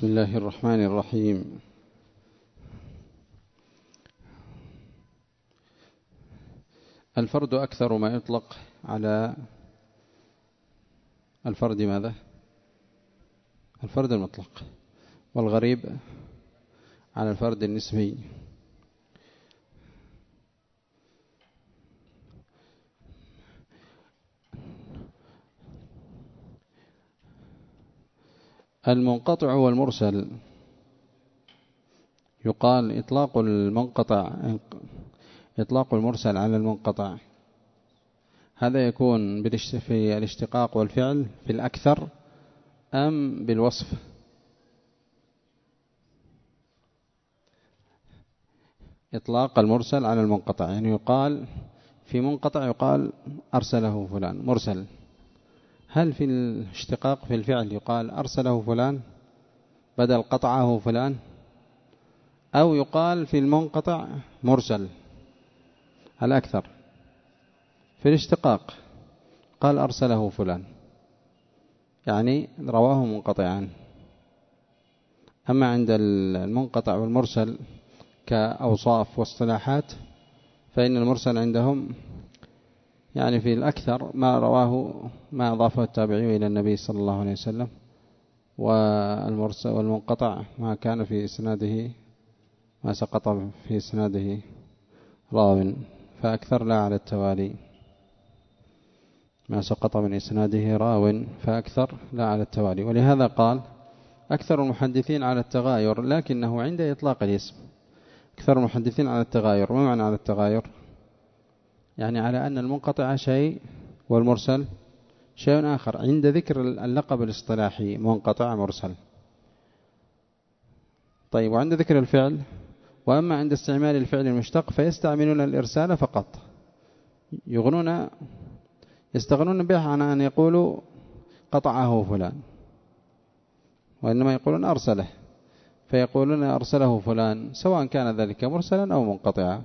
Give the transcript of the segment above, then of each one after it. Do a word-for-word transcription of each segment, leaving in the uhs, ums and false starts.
بسم الله الرحمن الرحيم. الفرد أكثر ما يطلق على الفرد ماذا؟ الفرد المطلق، والغريب على الفرد النسبي. المنقطع والمرسل يقال إطلاق المنقطع إطلاق المرسل على المنقطع، هذا يكون في الاشتقاق والفعل في الأكثر أم بالوصف؟ إطلاق المرسل على المنقطع يعني يقال في منقطع يقال أرسله فلان مرسل. هل في الاشتقاق في الفعل يقال أرسله فلان بدل قطعه فلان، أو يقال في المنقطع مرسل؟ الأكثر في الاشتقاق قال أرسله فلان يعني رواه منقطعان. أما عند المنقطع والمرسل كأوصاف واصطلاحات فإن المرسل عندهم يعني في الأكثر ما رواه ما أضافه التابعي إلى النبي صلى الله عليه وسلم، والمرسل والمنقطع ما كان في إسناده ما سقط في إسناده راو فأكثر لا على التوالي، ما سقط من إسناده راو فأكثر لا على التوالي. ولهذا قال أكثر المحدثين على التغاير، لكنه عند إطلاق الاسم أكثر المحدثين على التغاير. ما معنى على التغاير؟ يعني على أن المنقطع شيء والمرسل شيء آخر عند ذكر اللقب الاصطلاحي منقطع مرسل. طيب، وعند ذكر الفعل، وأما عند استعمال الفعل المشتق فيستعملون الإرسال فقط، يغنون يستغنون به عن أن يقولوا قطعه فلان، وإنما يقولون أرسله، فيقولون أرسله فلان سواء كان ذلك مرسلا أو منقطعا.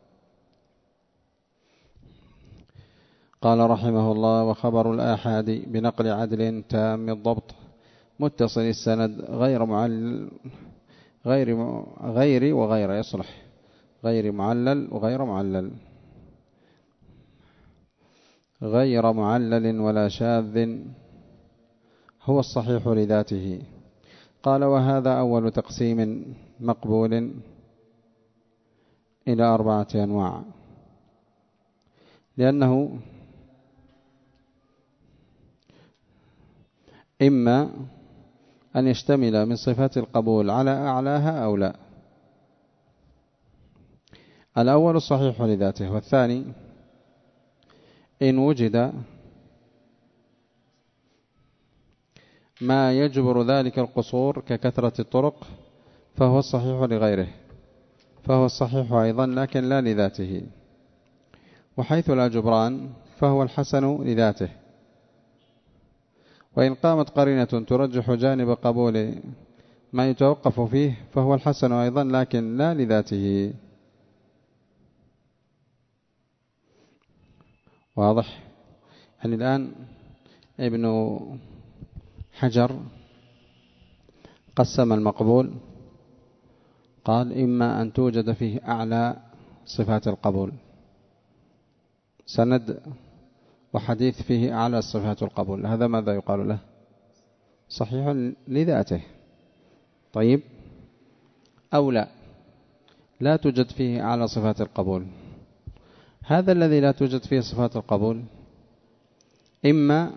قال رحمه الله: وخبر الآحاد بنقل عدل تام الضبط متصل السند غير معلل غير غير وغير يصلح غير معلل وغير معلل غير معلل ولا شاذ هو الصحيح لذاته. قال: وهذا أول تقسيم مقبول إلى أربعة أنواع، لأنه إما أن يشتمل من صفات القبول على أعلاها أو لا. الأول الصحيح لذاته، والثاني إن وجد ما يجبر ذلك القصور ككثرة الطرق فهو الصحيح لغيره، فهو الصحيح أيضا لكن لا لذاته. وحيث لا جبران فهو الحسن لذاته. وإن قامت قرينة ترجح جانب قبول ما يتوقف فيه فهو الحسن أيضا لكن لا لذاته. واضح؟ يعني الآن ابن حجر قسم المقبول، قال: إما أن توجد فيه أعلى صفات القبول، سند وحديث فيه أعلى صفات القبول، هذا ماذا يقال له؟ صحيح لذاته. طيب، أو لا لا توجد فيه أعلى صفات القبول، هذا الذي لا توجد فيه صفات القبول إما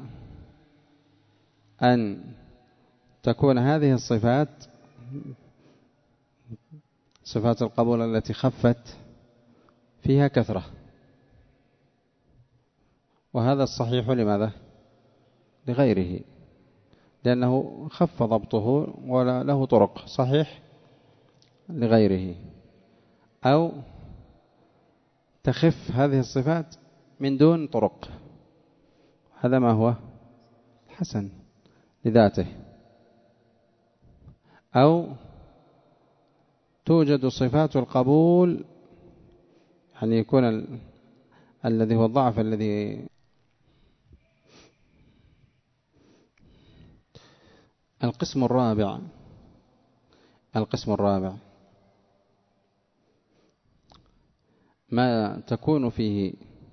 أن تكون هذه الصفات صفات القبول التي خفت فيها كثرة، وهذا الصحيح لماذا؟ لغيره، لأنه خف ضبطه ولا له طرق، صحيح لغيره. أو تخف هذه الصفات من دون طرق، هذا ما هو حسن لذاته. أو توجد صفات القبول، يعني يكون ال... الذي هو الضعف الذي القسم الرابع القسم الرابع ما تكون فيه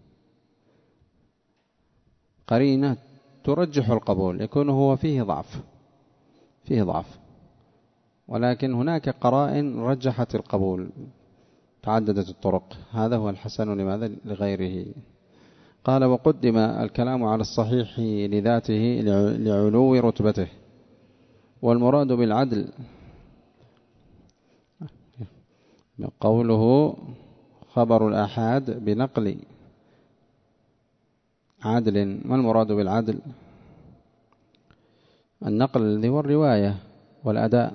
قرينة ترجح القبول، يكون هو فيه ضعف فيه ضعف ولكن هناك قرائن رجحت القبول، تعددت الطرق، هذا هو الحسن لماذا لغيره. قال وقدم الكلام على الصحيح لذاته لعلو رتبته، والمراد بالعدل قوله خبر الآحاد بنقل عدل. ما المراد بالعدل؟ النقل الذي هو الرواية والأداء،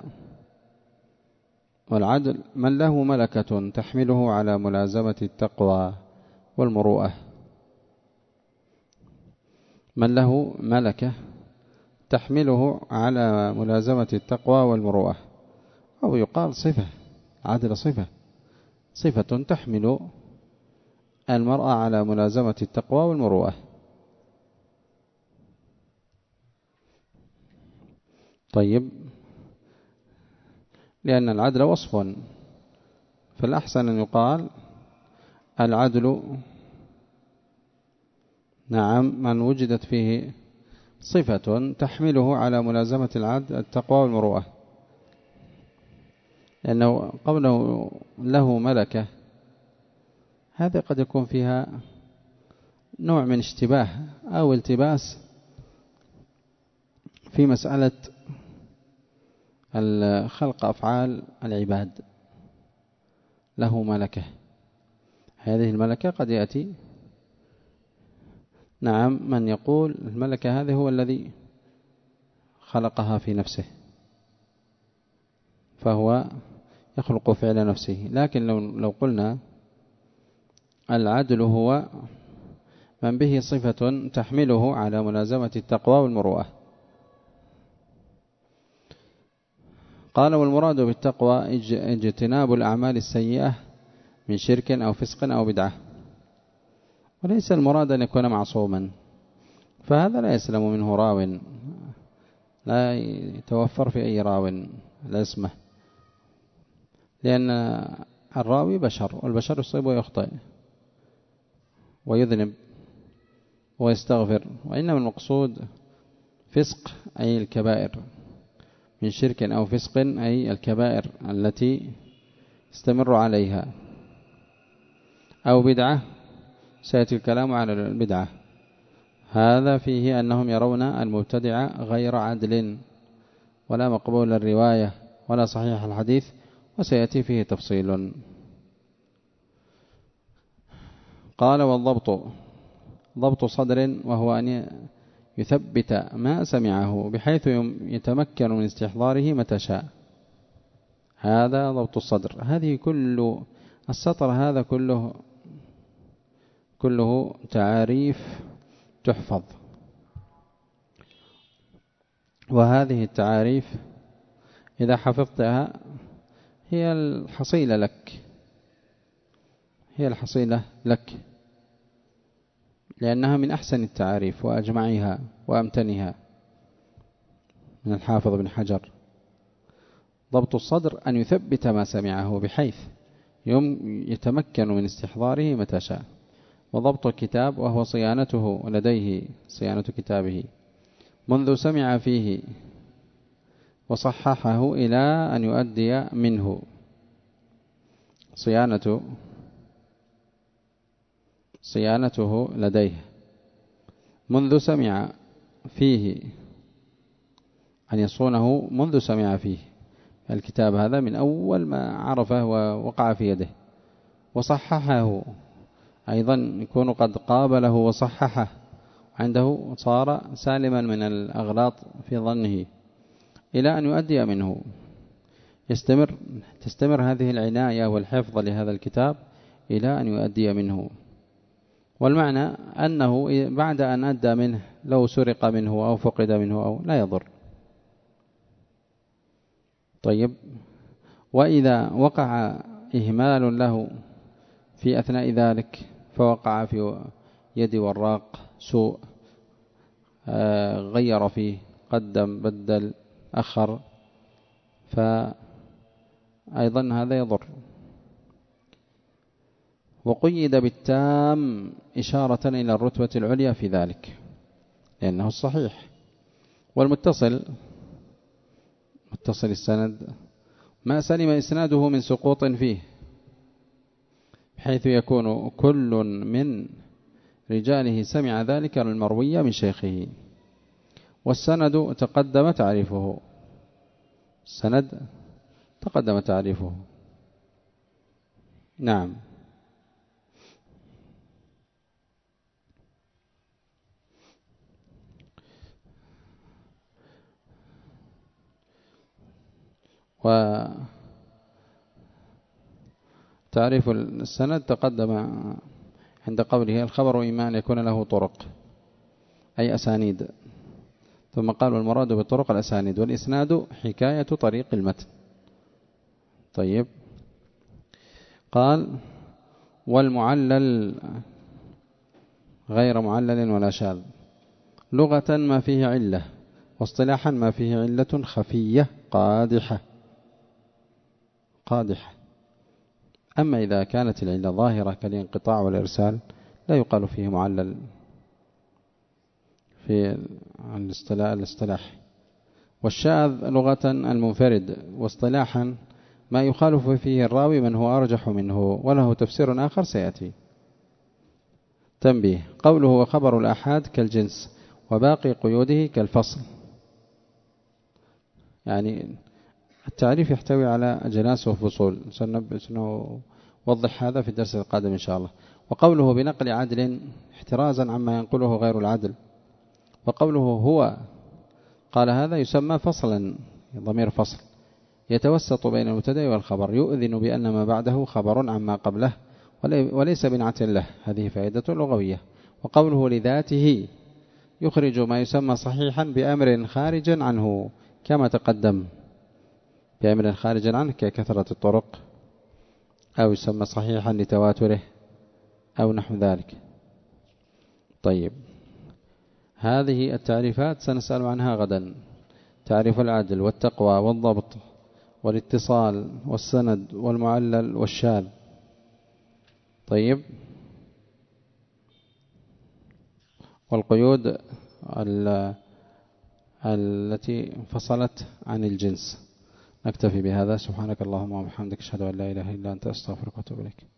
والعدل من له ملكة تحمله على ملازمة التقوى والمروءة، من له ملكة تحمله على ملازمة التقوى والمروءة، أو يقال صفة، عدل صفة صفة تحمل المرأة على ملازمة التقوى والمروءة. طيب، لأن العدل وصف، فالأحسن أن يقال العدل نعم من وجدت فيه صفة تحمله على ملازمة العدل التقوى والمروءة، لأنه قوله له ملكة هذا قد يكون فيها نوع من اشتباه أو التباس في مسألة خلق أفعال العباد. له ملكة، هذه الملكة قد يأتي نعم من يقول الملكة هذه هو الذي خلقها في نفسه فهو يخلق فعل نفسه، لكن لو, لو قلنا العدل هو من به صفة تحمله على ملازمة التقوى والمروءة. قال والمراد بالتقوى اجتناب الأعمال السيئة من شرك أو فسق أو بدعة، وليس المراد أن يكون معصوما، فهذا لا يسلم منه راو، لا يتوفر في أي راو العصمة، لأن الراوي بشر، والبشر يصيب ويخطئ ويذنب ويستغفر، وإنما المقصود فسق أي الكبائر، من شرك أو فسق أي الكبائر التي استمر عليها، أو بدعة سيأتي الكلام على البدعة، هذا فيه أنهم يرون المبتدع غير عدل ولا مقبول الرواية ولا صحيح الحديث، وسيأتي فيه تفصيل. قال والضبط ضبط صدر، وهو أن يثبت ما سمعه بحيث يتمكن من استحضاره متى شاء، هذا ضبط الصدر. هذه كل السطر هذا كله كله تعاريف تحفظ، وهذه التعاريف إذا حفظتها هي الحصيلة لك هي الحصيلة لك لأنها من أحسن التعاريف وأجمعها وأمتنها من الحافظ بن حجر. ضبط الصدر أن يثبت ما سمعه بحيث يتمكن من استحضاره متى شاء. وضبط الكتاب وهو صيانته لديه، صيانة كتابه منذ سمع فيه وصححه إلى أن يؤدي منه، صيانة صيانته لديه منذ سمع فيه، أن يصونه منذ سمع فيه الكتاب هذا من أول ما عرفه ووقع في يده، وصححه أيضا يكون قد قابله وصححه عنده، صار سالما من الأغلاط في ظنه، إلى أن يؤدي منه. يستمر تستمر هذه العناية والحفظ لهذا الكتاب إلى أن يؤدي منه. والمعنى أنه بعد أن أدى منه لو سرق منه أو فقد منه أو لا يضر. طيب، وإذا وقع إهمال له في أثناء ذلك، فوقع في يد وراق سوء، غير فيه، قدم بدل أخر، أيضا هذا يضر. وقيد بالتام إشارة إلى الرتبة العليا في ذلك لأنه الصحيح. والمتصل متصل السند ما سلم إسناده من سقوط فيه، بحيث يكون كل من رجاله سمع ذلك المروي من شيخه. والسند تقدم تعريفه، السند تقدم تعريفه. نعم. وتعريف السند تقدم عند قوله الخبر إما أن يكون له طرق أي أسانيد، ثم قال والمراد بالطرق الأسانيد، والإسناد حكاية طريق المتن. طيب، قال والمعلل غير معلل ولا شاذ، لغة ما فيه علة، واصطلاحا ما فيه علة خفية قادحة قادحة. أما إذا كانت العلة ظاهرة كالانقطاع والإرسال لا يقال فيه معلل في الاصطلاح. والشاذ لغة المنفرد، واصطلاحا ما يخالف فيه الراوي من هو أرجح منه، وله تفسير آخر سيأتي. تنبيه، قوله وخبر الآحاد كالجنس وباقي قيوده كالفصل، يعني التعريف يحتوي على أجناس وفصول، سنوضح هذا في الدرس القادم إن شاء الله. وقوله بنقل عدل احترازا عما ينقله غير العدل، وقوله هو قال هذا يسمى فصلا، ضمير فصل يتوسط بين المبتدا والخبر، يؤذن بأن ما بعده خبر عما قبله وليس بنعت له، هذه فائدة لغوية. وقوله لذاته يخرج ما يسمى صحيحا بأمر خارج عنه كما تقدم، بأمر خارج عنه ككثرة الطرق، أو يسمى صحيحا لتواتره أو نحو ذلك. طيب، هذه التعريفات سنسأل عنها غدا، تعريف العدل والتقوى والضبط والاتصال والسند والمعلل والشاذ. طيب، والقيود التي انفصلت عن الجنس. نكتفي بهذا، سبحانك اللهم وبحمدك، اشهد ان لا اله الا انت، استغفرك واتوب اليك.